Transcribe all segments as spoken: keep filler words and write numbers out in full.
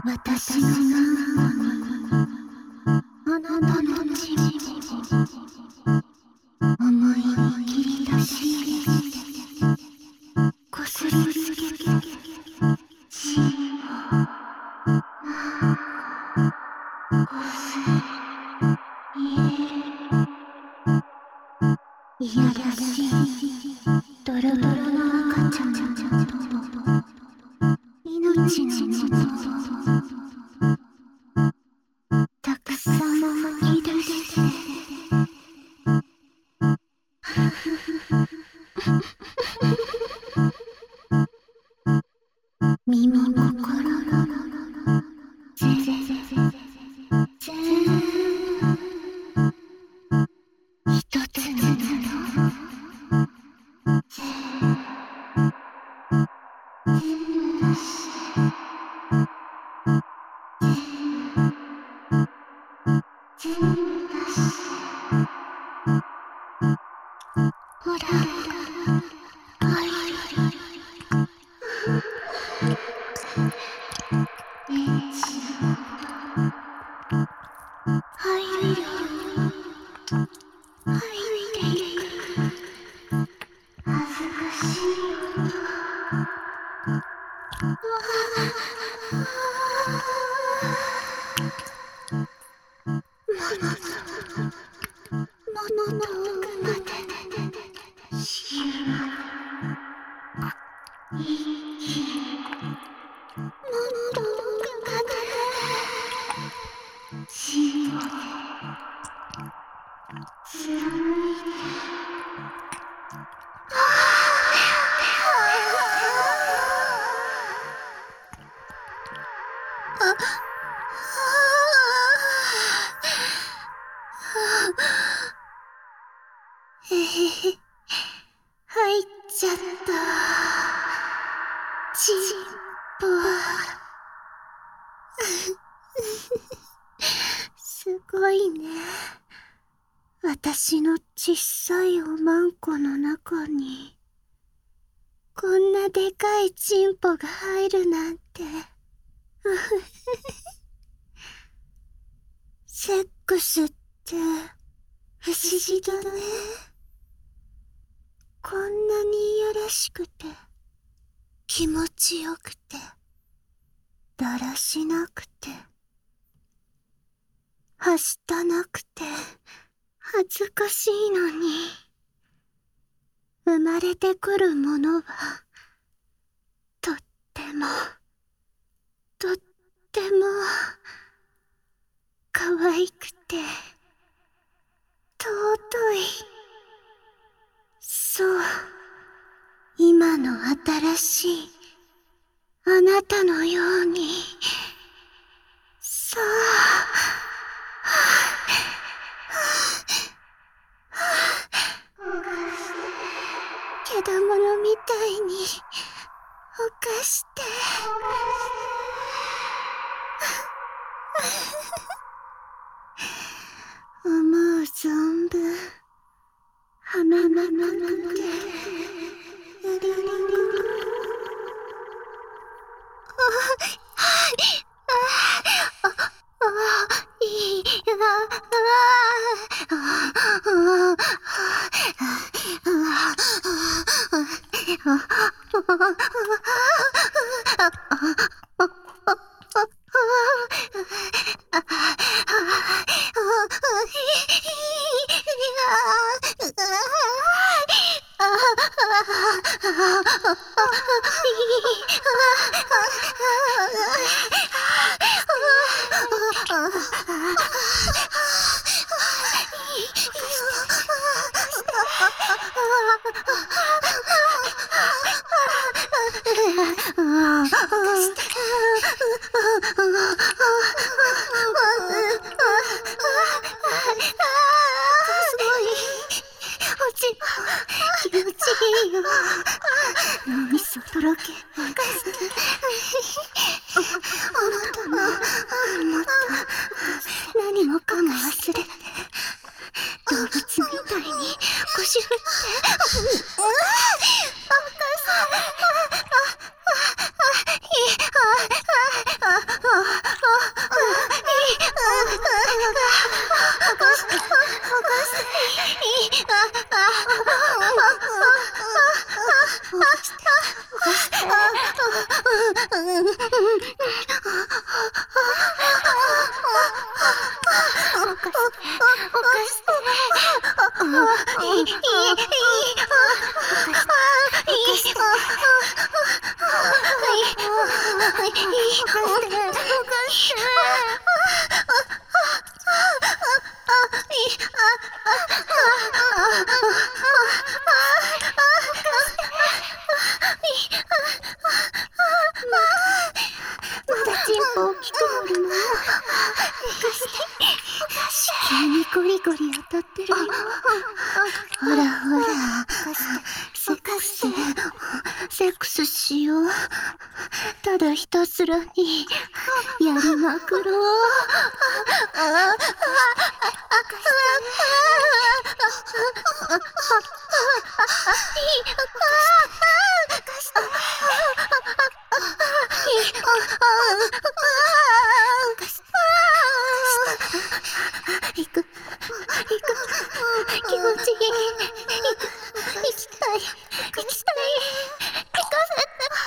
私の中にあなたのチンポ思いっきり出し入れこすりつけてチンポこすりいやらしいドロドロの赤ちゃんと命のもとをたくさん吐き出して耳も心も全部全部一つになろうほら帰るエッチ入るよ入っていく恥ずかしいよものの奥までしゆ一気ものの奥までしゆ貫いてえへへ入っちゃったチンポすごいね私のちっさいおまんこの中にこんなでかいチンポが入るなんてセックスって不思議だねこんなにいやらしくて気持ちよくてだらしなくてはしたなくて恥ずかしいのに生まれてくるものはとってもとっても可愛くて尊いそう今の新しいあなたのようにさあけだものみたいにおかして思う存分はまままくてうりりりいい急にゴリゴリ当たってるよ。ほらほら、セックス、セックスしよう。ただひたすらにやりまくろう。行く、行く、気持ちいい。行く、行きたい、行きたい、行かせて。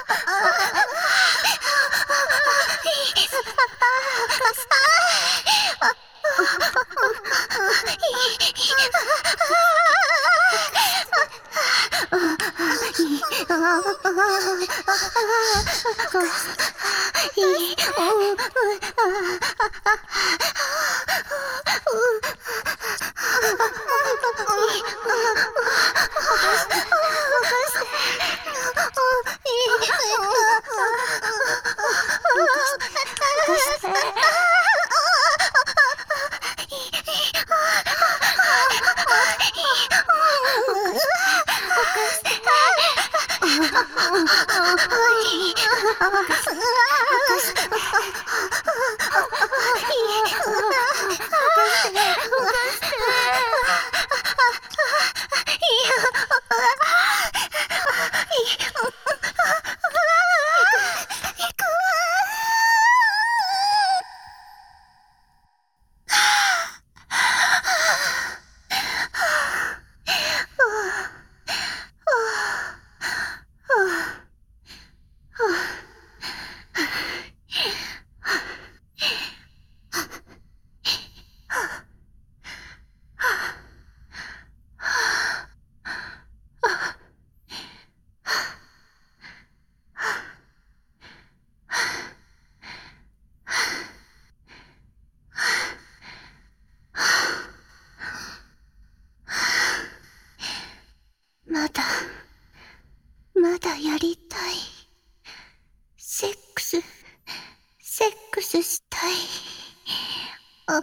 まだ、まだやりたい。セックス、セックスしたい。あ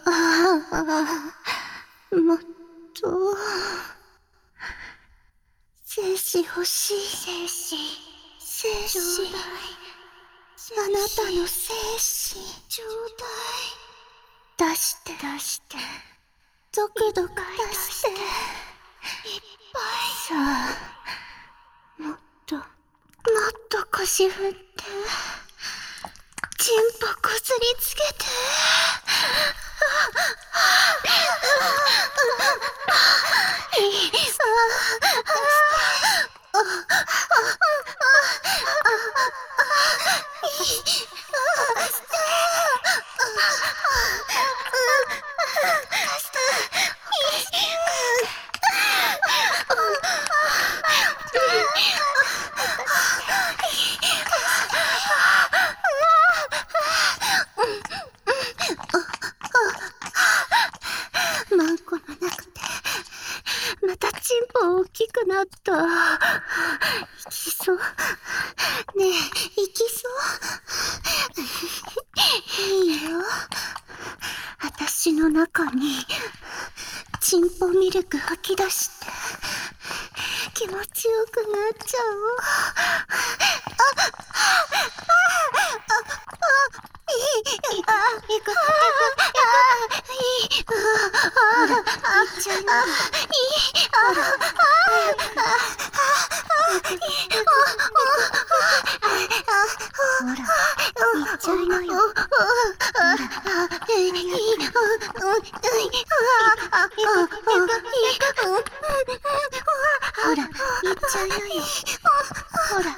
あ、もっと、精子欲しい。精子、精子、あなたの精子、ちょうだい。出して、出して、ドクドク出して。いっぱい。さあ、もっと、もっと腰振って、チンポこすりつけて。マンコのなくて、またチンポ大きくなった。行きそう。ねえ、行きそう。いいよ。あたしの中に、チンポミルク吐き出して、気持ちよくなっちゃおう。あ、あ、いい、あ、いく、いく、いい、ほら、いっちゃうの。いい、ほら、ほら、いっちゃうのよ。ほら、いい、いい、ほら、いっちゃうのよ。ほら、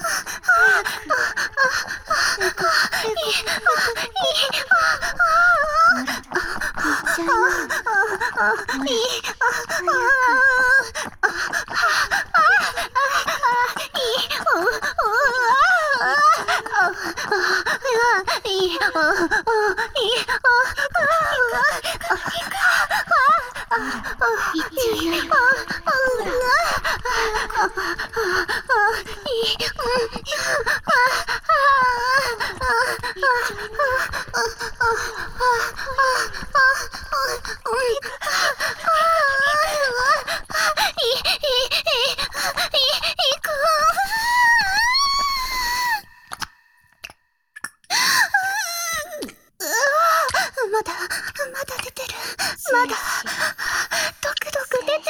いい、 まだ、まだ出てる。まだ、ドクドク出てる。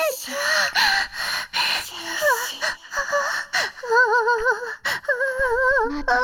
まだ、